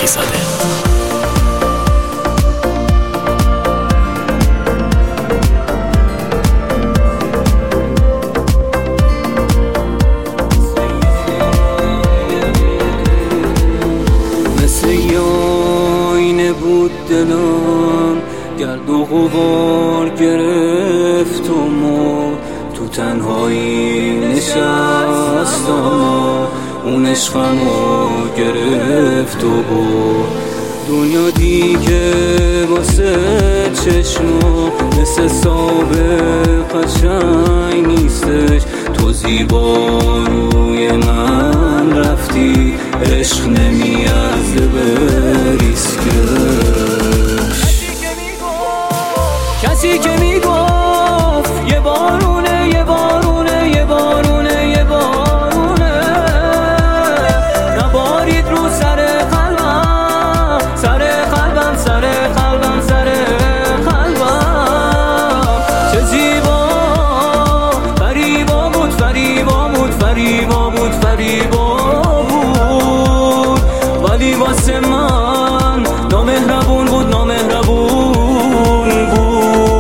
زاده. بود دلم گرد و غبار گرفت و مرد، تو تنهایی نشستم اون عشقمو گرفت و برد. دنیا دیگه واسه چشما مثل سابق قشنگ نیستش، تو زیبا روی من رفتی، عشق نمیارزه به ریسکش. کسی که میگفت یه بارونه یه بارونه یه بارونه یه بارونه، نبارید رو سر قلبم سر قلبم سر قلبم سر قلبم. چه زیبا فریبا بود فریبا بود فریبا بود فریبا بود، ولی واسه من نامهربون بود نامهربون بود.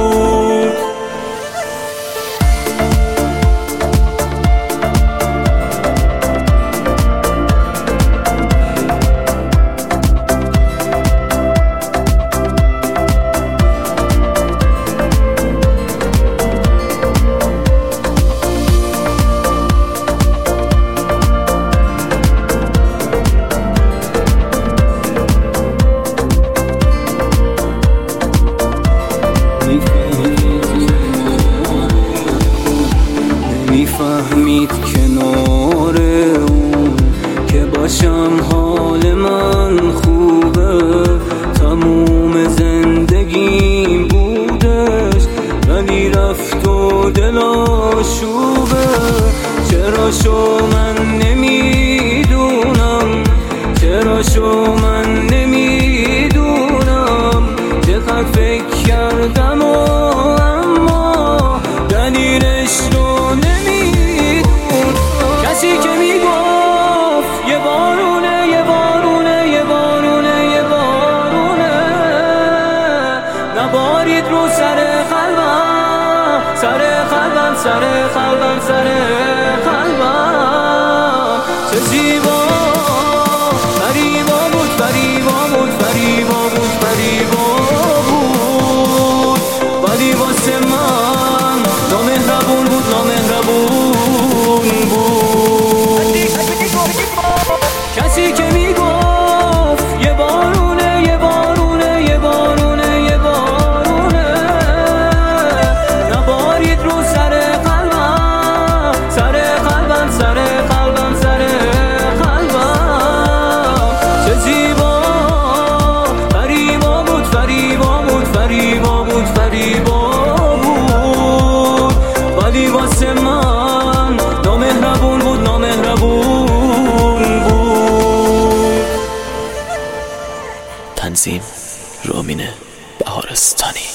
میفهمید کنار اون که باشم حال من خوبه، تموم زندگیم بودش ولی رفت و دلاشوبه. چرا شو من نمیدونم، چرا شو من نمیدونم، چقدر فکر کردم و اما دلیلش رو نمیدونم. کسی که میگفت یه بارونه یه بارونه یه بارونه یه بارونه، نبارید رو سر قلبم سر قلبم سر قلبم سر قلبم. چه زیبا فریبا بود فریبا بود فریبا بود فریبا بود، ولی واسه من نامهربون بود نامهربون بود. کسی که میگفت یه بارونه یه بارونه یه بارونه یه بارونه، نبارید رو سر قلبم سر قلبم سر قلبم سر قلبم. چه زیبا فریبا بود فریبا بود فریبا بود فریبا بود، ولی واسه من نامهربون بود نامهربون بود. تنظیم رامین بهارستانی.